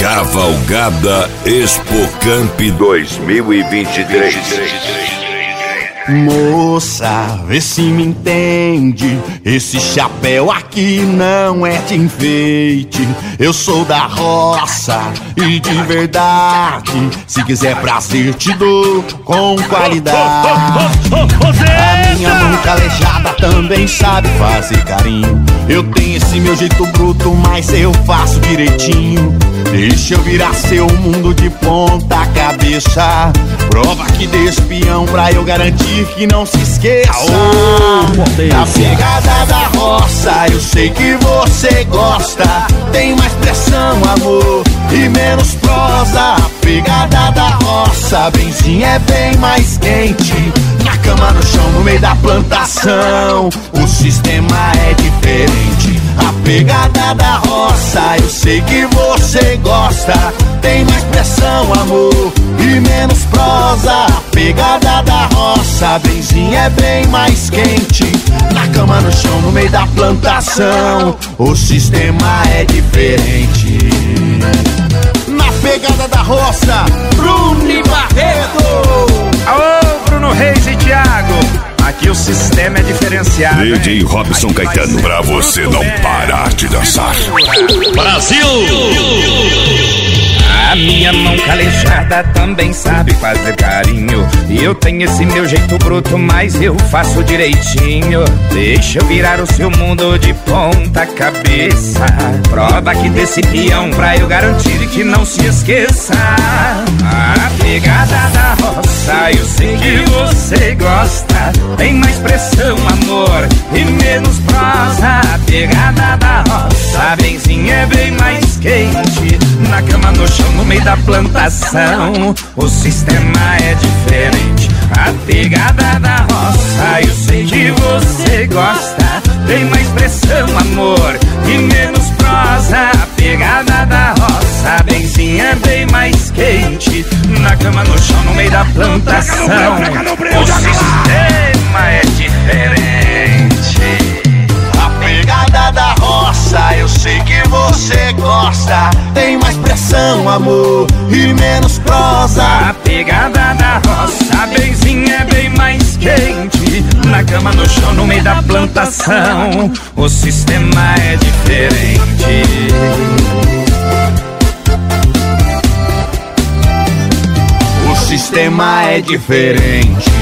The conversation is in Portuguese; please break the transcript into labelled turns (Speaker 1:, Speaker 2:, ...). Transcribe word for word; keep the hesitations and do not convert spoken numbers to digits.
Speaker 1: Cavalgada Expocamp dois mil e vinte e três.
Speaker 2: Moça, vê se me entende, esse chapéu aqui não é de enfeite. Eu sou da roça e de verdade, se quiser prazer te dou com qualidade. A minha mão calejada também sabe fazer carinho. Eu tenho esse meu jeito bruto, mas eu faço direitinho. Deixa eu virar seu mundo de ponta cabeça. Prova aqui de espião pra eu garantir que não se esqueça. A pegada da roça, eu sei que você gosta. Tem mais pressão, amor, e menos prosa. A pegada da roça, benzinho é bem mais quente. Na cama, no chão, no meio da plantação, o sistema é diferente. A pegada da roça, eu sei que você gosta. Tem mais pressão, amor, e menos prosa. A pegada da roça, benzinho é bem mais quente. Na cama, no chão, no meio da plantação, o sistema é diferente. Na pegada da roça, Bruno e Barreto.
Speaker 3: Alô, Bruno Reis e Thiago. Aqui o sistema é diferenciado.
Speaker 1: D J Robson Caetano, pra você não parar de dançar.
Speaker 3: Brasil! A minha mão calejada também sabe fazer carinho. E eu tenho esse meu jeito bruto, mas eu faço direitinho. Deixa eu virar o seu mundo de ponta cabeça. Prova aqui desse peão pra eu garantir que não se esqueça. A pegada da roça, eu sei que você gosta. Tem mais pressão, amor, e menos prosa. A pegada da roça, benzinho é bem mais quente. Na cama, no chão, no meio da plantação, o sistema é diferente. A pegada da roça, eu sei que você gosta. Tem mais pressão, amor, e menos prosa. A pegada da roça, benzinho é bem mais quente. Na cama, no chão, no meio da plantação, o sistema é diferente.
Speaker 2: A pegada da roça, eu sei que você gosta. Tem mais pressão, amor, e menos prosa.
Speaker 3: A pegada da roça, benzinho é bem mais quente. Na cama, no chão, no meio da plantação, o sistema é diferente.
Speaker 2: O sistema é diferente.